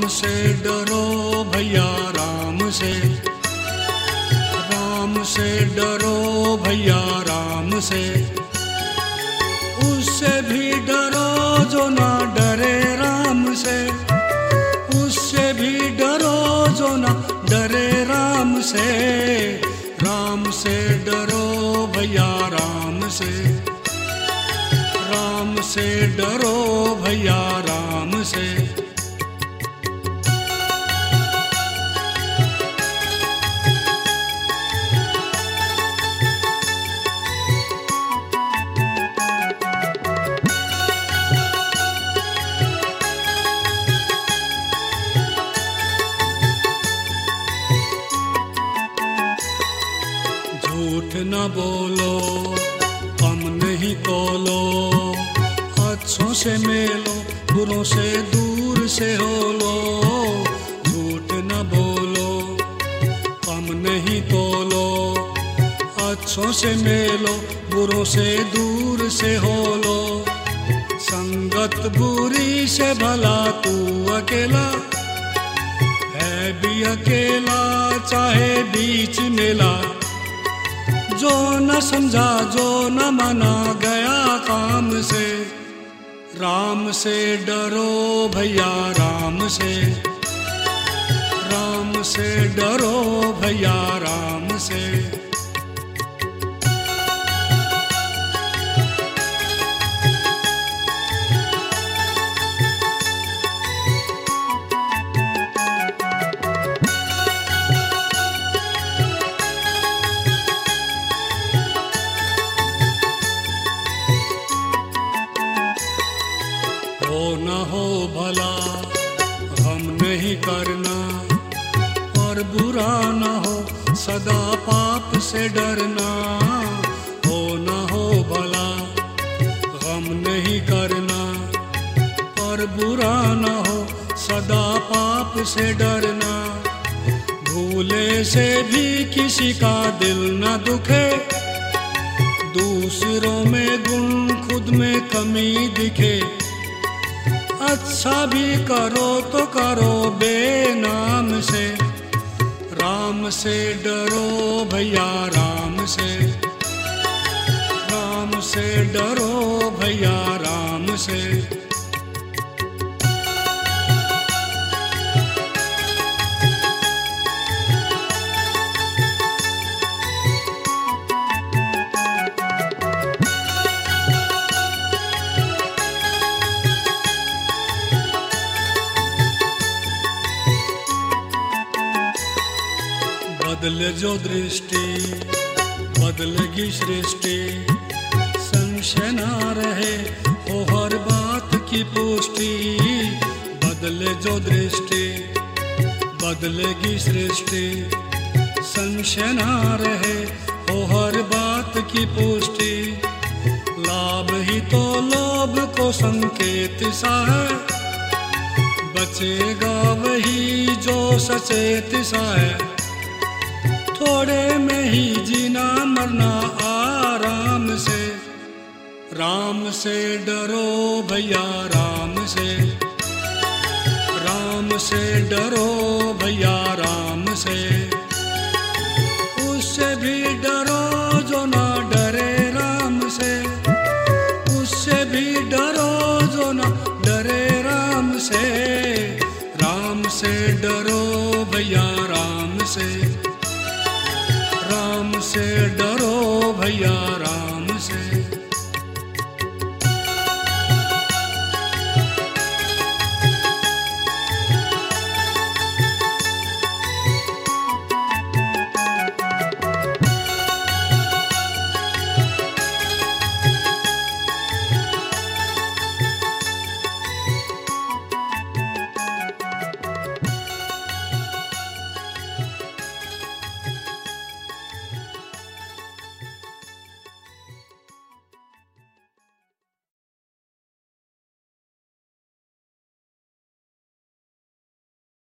राम से डरो भैया राम से, राम से डरो भैया राम से। उससे भी डरो जो ना डरे राम से, उससे भी डरो जो ना डरे राम से। राम से डरो भैया राम से, राम से डरो भैया राम से। झूठ न बोलो कम नहीं तोलो, अच्छों से मेलो बुरों से दूर से हो लो। झूठ न बोलो कम नहीं तोलो, अच्छों से मेलो बुरों से दूर से हो लो। संगत बुरी से भला तू अकेला है भी अकेला, चाहे बीच मेला। जो न समझा जो न माना गया काम से। राम से डरो भैया राम से, राम से डरो भैया राम से। हो न हो भला गम नहीं करना, और बुरा न हो सदा पाप से डरना। हो न हो भला गम नहीं करना, और बुरा न हो सदा पाप से डरना। भूले से भी किसी का दिल न दुखे, दूसरों में गुण खुद में कमी दिखे। अच्छा भी करो तो करो बेनाम से। राम से डरो भैया राम से, राम से डरो भैया राम से। बदले जो दृष्टि बदलेगी सृष्टि, संशय ना रहे हो हर बात की पुष्टि। बदले जो दृष्टि बदलेगी सृष्टि, संशय ना रहे हो हर बात की पुष्टि। लाभ ही तो लोभ को संकेत सा है, बचेगा वही जो सचेत सा है। थोड़े में ही जीना मरना आराम से। राम से डरो भैया राम से, राम से डरो भैया राम से। उससे भी डरो जो ना डरे राम से, उससे भी डरो जो ना डरे राम से। राम से डरो भैया राम से, राम से डरो भैया राम से।